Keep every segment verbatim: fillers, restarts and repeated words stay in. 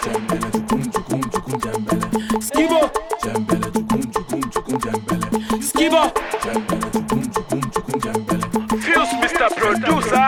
Skibo. Skibo. Fuse, Mister Producer.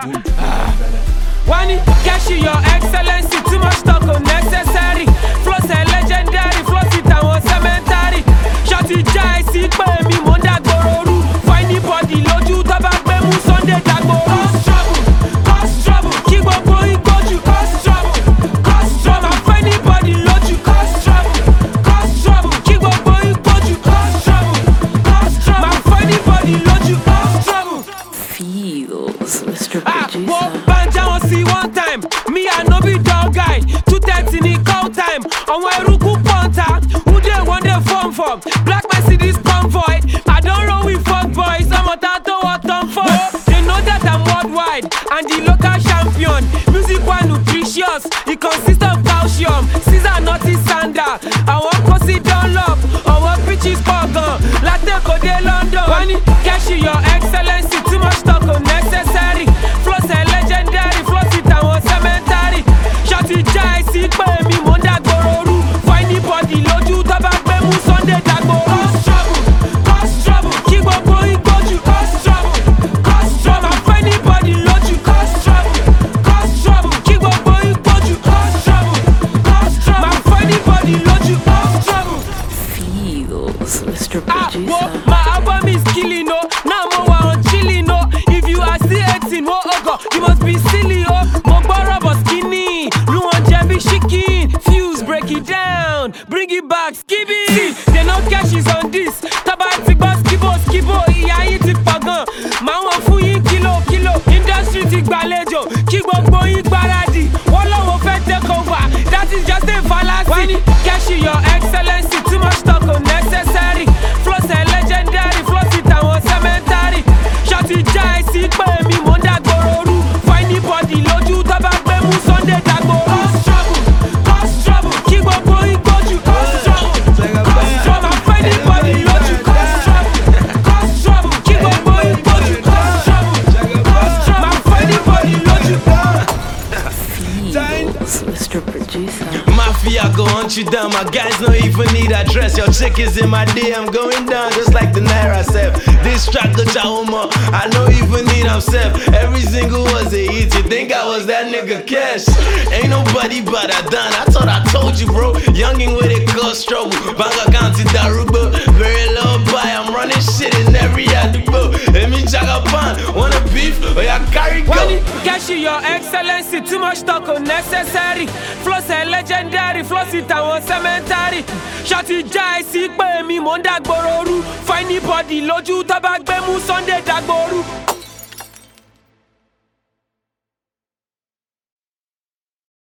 Wani, cash your excellency. Too much talk unnecessary. Flows are legendary. Flows it and one cemetery. Shorty jai si pe mi monda gororu. For anybody loju to back me mu Sunday dagbo. Cause trouble, cause trouble. Keep on going, go to cause trouble, cause trouble. For anybody loju cause trouble, cause trouble. Keep on going, go to cause trouble, cause trouble. For anybody loju cause trouble. Feels, Mister Ah, Producer. well, Banja won't see one time. Me, I no be dog guy. Two thirty in call time. On my ruku ponta. Who they want the phone from? Black Mercedes convoy. I don't know we fuck boys. I'm a tattoo what I'm for. They know that I'm worldwide and the local champion. Music one nutritious. It consists of calcium. Caesar nutty sander. I want pussy Dunlop. I want pitches burger. Latte Code London. Wani, cash your excellency. Too much talk unnecessary. Flows are legendary. Flows it and one cemetery. Shorty jai si pe mi monda gororu. For anybody loju to back me mu Sunday dagbo. Cause trouble, cause trouble. Keep on going, go to cause trouble, cause trouble. For anybody loju cause trouble, cause trouble. Keep on going, go to cause trouble, cause trouble. For anybody loju cause trouble. Feels, Mister Ah, Producer. whoa, my album is killing, no. Now I'm on chilling, no. If you are still eighteen, oh, oh God, you must be silly, oh. Mogbara but skinny, you want Jemby shaking. Fuse, break it down, bring it back, skibby. See, they no cash is on this. Tabatic bus, skibo, skibo, iya iti pagan. Man want fuyin kilo, kilo. Industry ti gbalejo, ki gbogbo yin gbaradi. Wọ́n lọ́wọ́ fẹ́ take over, that is just a fallacy. Wani, cash your excellency, too much talk unnecessary. Flows are legendary, flows it and one cemetery. Shorty jai si pe mi monda gororu. For anybody loju to back me mu Sunday dagbo. Cause trouble, cause trouble. Keep on going, go to cause trouble, cause trouble. For anybody loju cause trouble, cause trouble. Keep on going, go to cause trouble, cause trouble. For anybody loju. Feels, Mister Producer. Mafia go hunt you down, my guys don't even need address. Your chick is in my D M going down just like the Naira self. This track got your homo, I don't even need himself. Every single was a hit, you think I was that nigga Cash? Ain't nobody but I done, I thought I told you bro. Youngin' with it cause trouble, bank account in Daruba. Very low buy, I'm running shit in every other boat. Let me Jagaban, wanna beef, or ya carry go. Wani, cash your excellency, too much talk unnecessary. Flows are legendary, flows it and one cemetery. Shorty jai si pe mi monda gororu. For anybody loju to back me mu Sunday dagboru.